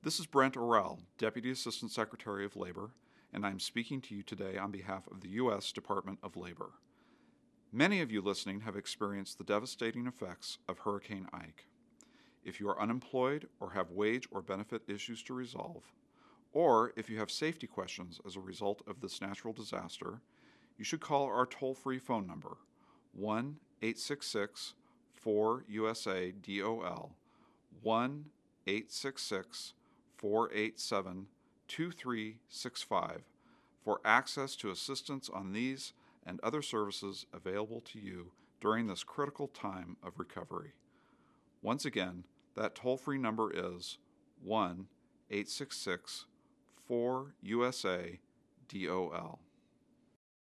This is Brent Orrell, Deputy Assistant Secretary of Labor, and I'm speaking to you today on behalf of the U.S. Department of Labor. Many of you listening have experienced the devastating effects of Hurricane Ike. If you are unemployed or have wage or benefit issues to resolve, or if you have safety questions as a result of this natural disaster, you should call our toll-free phone number, 1-866-4USA-DOL, 1-866-487-2365 for access to assistance on these and other services available to you during this critical time of recovery. Once again, that toll-free number is 1-866-4USA-DOL.